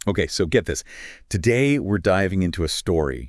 Okay, so get this. Today we're diving into a story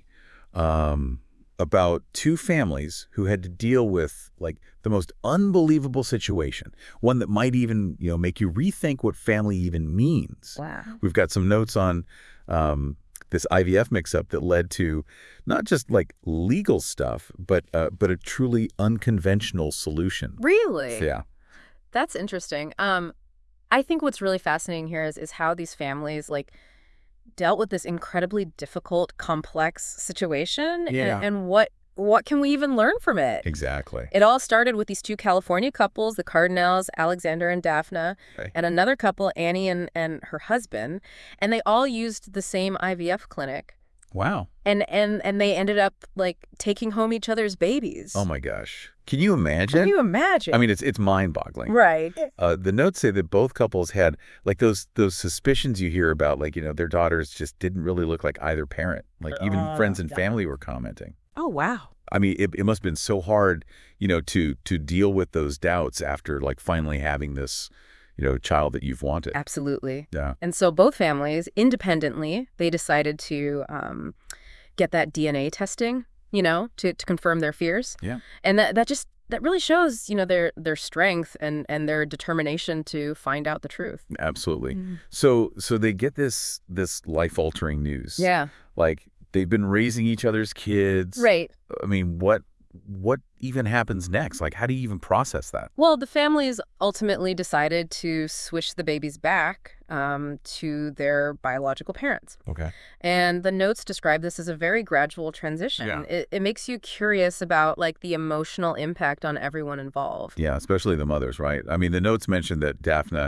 about two families who had to deal with like the most unbelievable situation, one that might even, make you rethink what family even means. Wow. We've got some notes on this IVF mix-up that led to not just like legal stuff, but a truly unconventional solution. Really? Yeah. That's interesting. I think what's really fascinating here is how these families dealt with this incredibly difficult, complex situation, Yeah. and what can we even learn from it? Exactly. It all started with these two California couples, the Cardinals, Alexander and Daphne, Okay. and another couple, Annie and her husband, and they all used the same IVF clinic. Wow. And they ended up taking home each other's babies. Oh my gosh. Can you imagine? Can you imagine? I mean, it's mind-boggling. Right. The notes say that both couples had like those suspicions you hear about, like, their daughters just didn't really look like either parent. Like even friends and family were commenting. Oh, wow. I mean, it must have been so hard, to deal with those doubts after like finally having this, child that you've wanted. Absolutely. Yeah. And so both families, independently, they decided to get that DNA testing, to confirm their fears. Yeah. And that really shows, their strength and their determination to find out the truth. Absolutely. Mm. So they get this life-altering news. Yeah. Like they've been raising each other's kids. Right. I mean, what even happens next? Like, how do you even process that? Well, the families ultimately decided to switch the babies back to their biological parents. Okay. And the notes describe this as a very gradual transition. Yeah. It makes you curious about the emotional impact on everyone involved. Yeah, especially the mothers, right? I mean, the notes mentioned that Daphne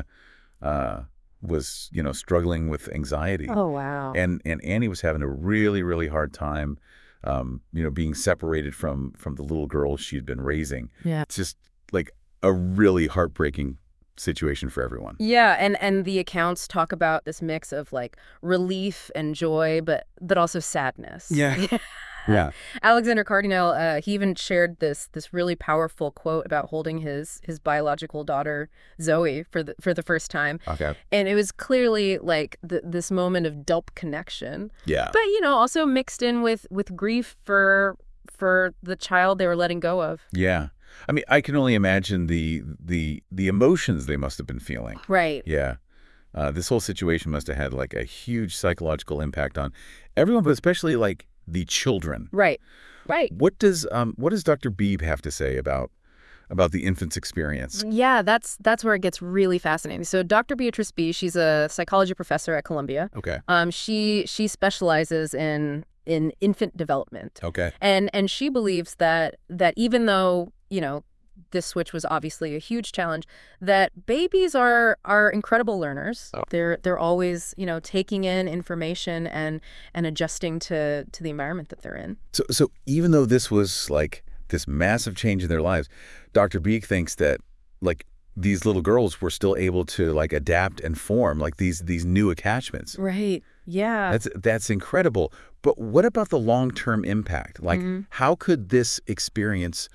was, struggling with anxiety. Oh, wow. And Annie was having a really, really hard time, being separated from the little girl she'd been raising. Yeah. It's just like a really heartbreaking situation for everyone. Yeah, and the accounts talk about this mix of relief and joy, but also sadness. Yeah. Yeah. Alexander Cardinal, he even shared this really powerful quote about holding his biological daughter Zoe for the first time. Okay. And it was clearly this moment of deep connection. Yeah. But also mixed in with grief for the child they were letting go of. Yeah. I mean, I can only imagine the emotions they must have been feeling. Right. Yeah. This whole situation must have had a huge psychological impact on everyone, but especially the children. Right. Right. What does Dr. Beebe have to say about the infant's experience? Yeah, that's where it gets really fascinating. So Dr. Beatrice B., she's a psychology professor at Columbia. Okay. She specializes in infant development. Okay. And she believes that even though, this switch was obviously a huge challenge, that babies are incredible learners. Oh. They're always, taking in information and adjusting to the environment that they're in. So even though this was this massive change in their lives, Dr. Beek thinks that these little girls were still able to adapt and form these new attachments. Right. Yeah. That's incredible. But what about the long-term impact? How could this experience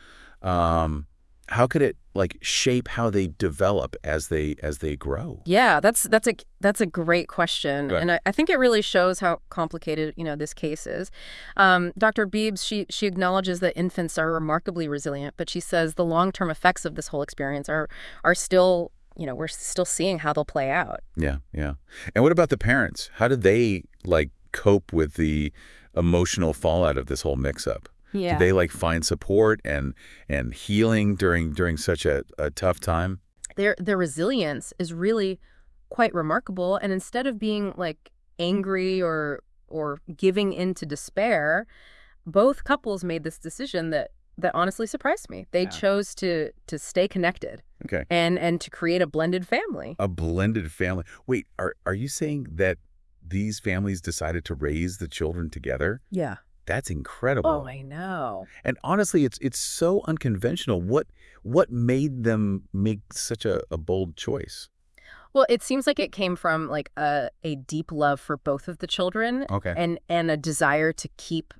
how could it shape how they develop as they grow? Yeah, that's a great question. Right. And I think it really shows how complicated, this case is. Dr. Beebs, she acknowledges that infants are remarkably resilient, but she says the long-term effects of this whole experience are still, we're still seeing how they'll play out. Yeah, yeah. And what about the parents? How did they cope with the emotional fallout of this whole mix-up? Yeah. Did they find support and healing during such a tough time? Their resilience is really quite remarkable. And instead of being angry or giving in to despair, both couples made this decision that honestly surprised me. They chose to stay connected. Okay. And to create a blended family. A blended family. Wait, are you saying that these families decided to raise the children together? Yeah. That's incredible. Oh, I know. And honestly, it's so unconventional. What made them make such a bold choice? Well, it seems like it came from a deep love for both of the children. Okay. And a desire to keep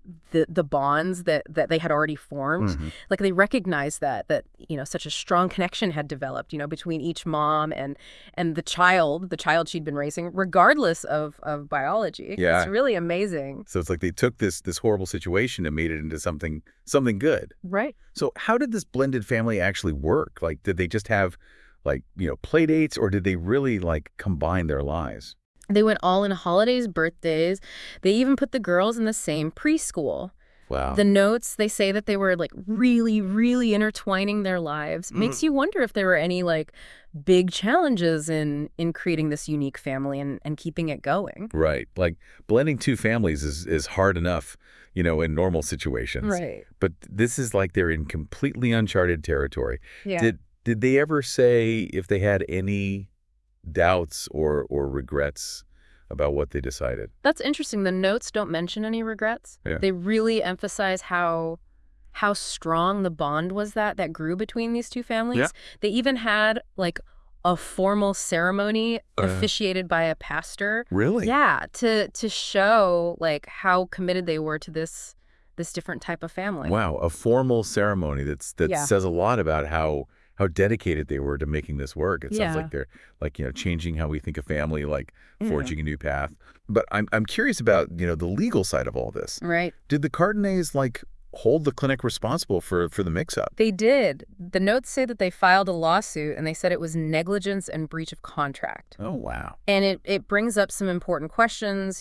the bonds that they had already formed. Mhm. Like they recognized that such a strong connection had developed, between each mom and the child she'd been raising, regardless of biology. It's Yeah. really amazing. So it's like they took this horrible situation and made it into something good. Right. So how did this blended family actually work? Like, did they just have, like, play dates, or did they really, like, combine their lives? They went all in holidays, birthdays. They even put the girls in the same preschool. Wow. The notes, they say that they were like really, really intertwining their lives. Makes you wonder if there were any like big challenges in creating this unique family and keeping it going. Right. Like, blending two families is hard enough, in normal situations. Right. But this is like they're in completely uncharted territory. Yeah. Did they ever say if they had any doubts or regrets about what they decided? That's interesting. The notes don't mention any regrets. Yeah. They really emphasize how strong the bond was that grew between these two families. Yeah. They even had like a formal ceremony officiated by a pastor. Really? Yeah, to show like how committed they were to this different type of family. Wow, a formal ceremony that Yeah. says a lot about how dedicated they were to making this work. It sounds Yeah. like they're like, changing how we think of family, like forging a new path. But I'm curious about, the legal side of all this. Right. Did the Cardinals like hold the clinic responsible for the mix-up? They did. The notes say that they filed a lawsuit and they said it was negligence and breach of contract. Oh, wow. And it brings up some important questions,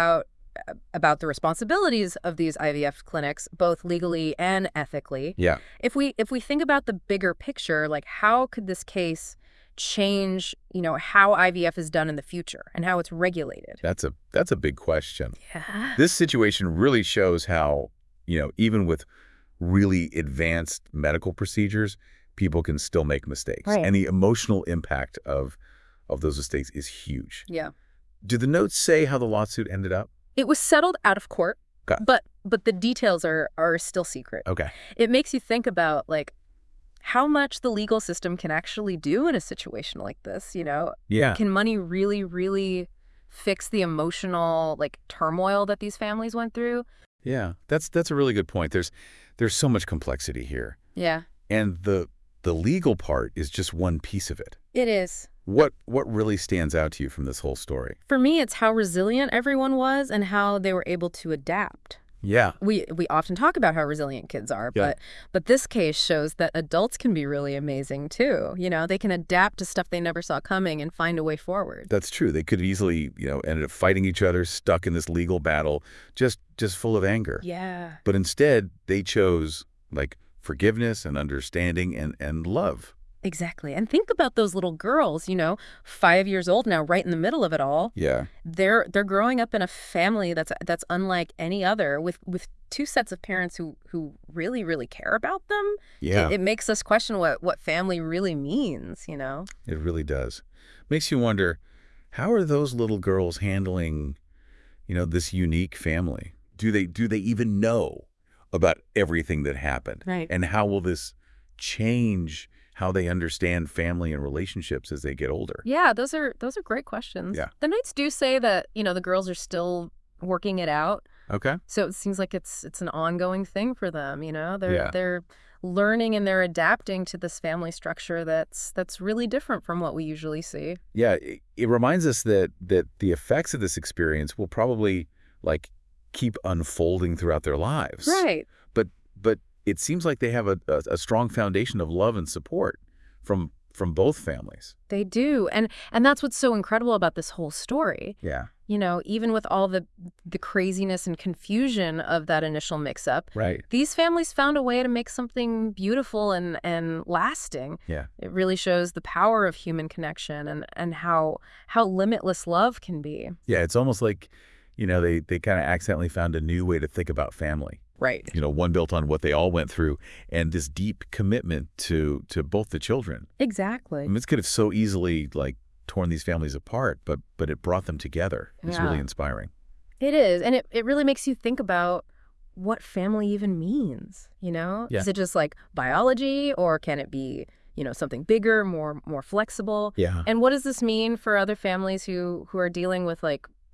about the responsibilities of these IVF clinics, both legally and ethically. Yeah. If we think about the bigger picture, like how could this case change, how IVF is done in the future and how it's regulated? That's a big question. Yeah. This situation really shows how, even with really advanced medical procedures, people can still make mistakes. Right. And the emotional impact of those mistakes is huge. Yeah. Do the notes say how the lawsuit ended up? It was settled out of court, Okay. but the details are still secret. Okay. It makes you think about like how much the legal system can actually do in a situation like this, Yeah. Can money really, really fix the emotional like turmoil that these families went through? Yeah. That's a really good point. There's so much complexity here. Yeah, And the legal part is just one piece of it. it is. What really stands out to you from this whole story? For me, it's how resilient everyone was and how they were able to adapt. Yeah. We often talk about how resilient kids are, Yeah. but this case shows that adults can be really amazing too. They can adapt to stuff they never saw coming and find a way forward. That's true. They could easily, ended up fighting each other, stuck in this legal battle, just full of anger. Yeah. But instead, they chose like forgiveness and understanding and love. Exactly. And think about those little girls, 5 years old now, right in the middle of it all. Yeah. They're growing up in a family that's unlike any other, with two sets of parents who really, really care about them. Yeah. It makes us question what family really means, It really does. Makes you wonder, how are those little girls handling, this unique family? Do they even know about everything that happened? Right. And how will this change how they understand family and relationships as they get older? Yeah, those are great questions. Yeah. The Knights do say that, the girls are still working it out. Okay. So it seems like it's an ongoing thing for them, Yeah. They're learning and they're adapting to this family structure that's really different from what we usually see. Yeah, it reminds us that the effects of this experience will probably like keep unfolding throughout their lives. Right. But it seems like they have a strong foundation of love and support from both families. They do. And that's what's so incredible about this whole story. Yeah. Even with all the craziness and confusion of that initial mix-up, Right. these families found a way to make something beautiful and lasting. Yeah. It really shows the power of human connection and how limitless love can be. Yeah, it's almost like, they kind of accidentally found a new way to think about family. Right. One built on what they all went through and this deep commitment to both the children. Exactly. I mean, this could have so easily like torn these families apart, but it brought them together. It's Yeah. really inspiring. It is. And it really makes you think about what family even means, Yeah. Is it just like biology, or can it be, something bigger, more flexible? Yeah. And what does this mean for other families who are dealing with like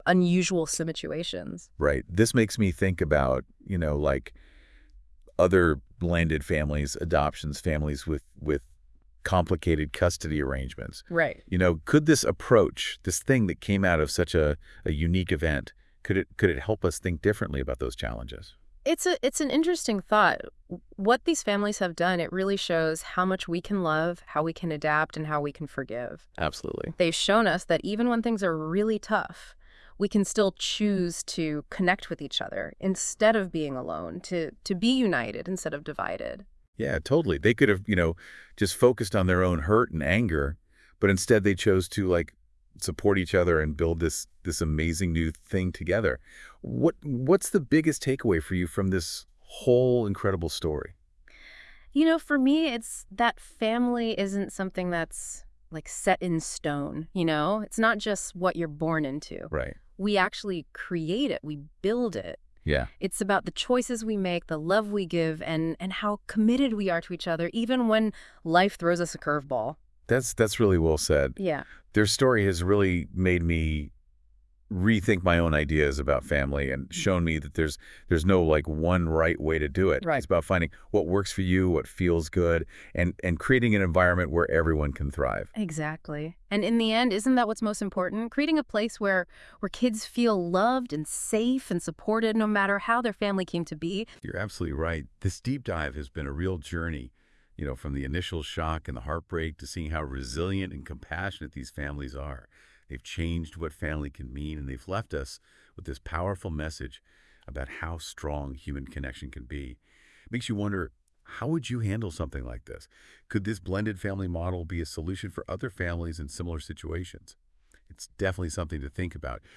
unusual situations. Right. This makes me think about, like other blended families, adoptions, families with complicated custody arrangements. Right. Could this approach, this thing that came out of such a unique event, could it help us think differently about those challenges? It's an interesting thought. What these families have done, it really shows how much we can love, how we can adapt, and how we can forgive. Absolutely. They've shown us that even when things are really tough, we can still choose to connect with each other instead of being alone, to be united instead of divided. Yeah, totally. They could have, just focused on their own hurt and anger, but instead they chose to like support each other and build this amazing new thing together. What's the biggest takeaway for you from this whole incredible story? For me, it's that family isn't something that's like set in stone, It's not just what you're born into. Right. We actually create it, we build it. Yeah. It's about the choices we make, the love we give, and how committed we are to each other, even when life throws us a curveball. That's really well said. Yeah. Their story has really made me rethink my own ideas about family and shown me that there's no like one right way to do it. Right. It's about finding what works for you, what feels good, and creating an environment where everyone can thrive. Exactly. And in the end, isn't that what's most important? Creating a place where kids feel loved and safe and supported no matter how their family came to be. You're absolutely right. This deep dive has been a real journey, from the initial shock and the heartbreak to seeing how resilient and compassionate these families are. They've changed what family can mean, and they've left us with this powerful message about how strong human connection can be. It makes you wonder, how would you handle something like this? Could this blended family model be a solution for other families in similar situations? It's definitely something to think about.